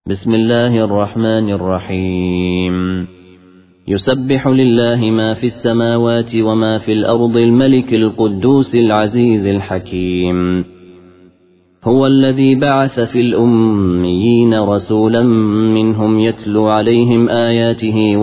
بسم الله الرحمن الرحيم يسبح لله ما في السماوات وما في الأرض الملك القدوس العزيز الحكيم هو الذي بعث في الأميين رسولا منهم يتلو عليهم آياته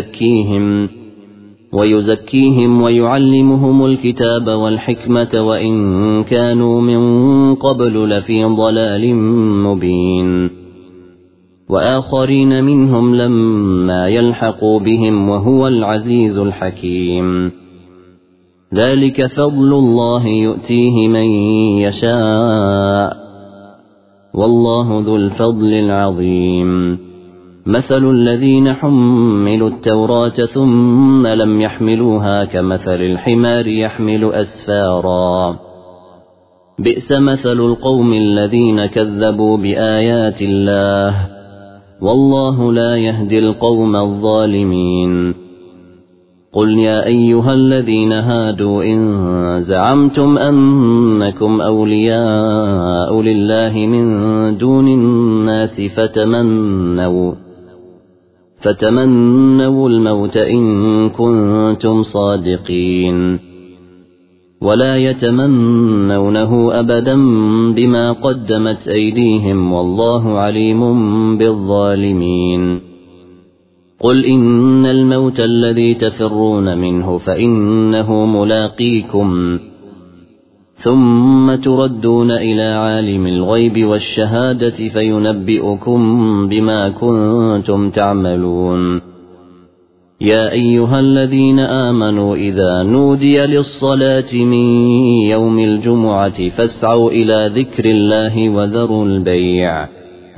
ويزكيهم ويعلمهم الكتاب والحكمة وإن كانوا من قبل لفي ضلال مبين وآخرين منهم لما يلحقوا بهم وهو العزيز الحكيم ذلك فضل الله يؤتيه من يشاء والله ذو الفضل العظيم مثل الذين حملوا التوراة ثم لم يحملوها كمثل الحمار يحمل أسفارا بئس مثل القوم الذين كذبوا بآيات الله والله لا يهدي القوم الظالمين قل يا أيها الذين هادوا إن زعمتم أنكم أولياء لله من دون الناس فتمنوا الموت إن كنتم صادقين ولا يتمنونه أبدا بما قدمت أيديهم والله عليم بالظالمين قل إن الموت الذي تفرون منه فإنه ملاقيكم ثم تردون إلى عالم الغيب والشهادة فينبئكم بما كنتم تعملون يا أيها الذين آمنوا إذا نودي للصلاة من يوم الجمعة فاسعوا إلى ذكر الله وذروا البيع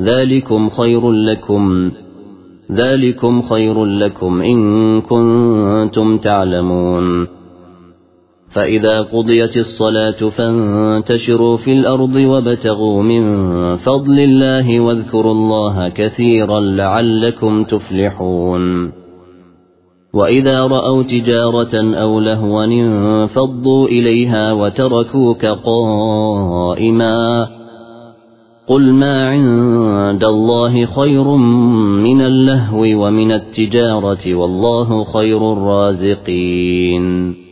ذلكم خير لكم إن كنتم تعلمون فإذا قضيت الصلاة فانتشروا في الأرض وابتغوا من فضل الله واذكروا الله كثيرا لعلكم تفلحون وإذا رأوا تجارة أو لهوا انفضوا إليها وتركوك قائما قل ما عند الله خير من اللهو ومن التجارة والله خير الرازقين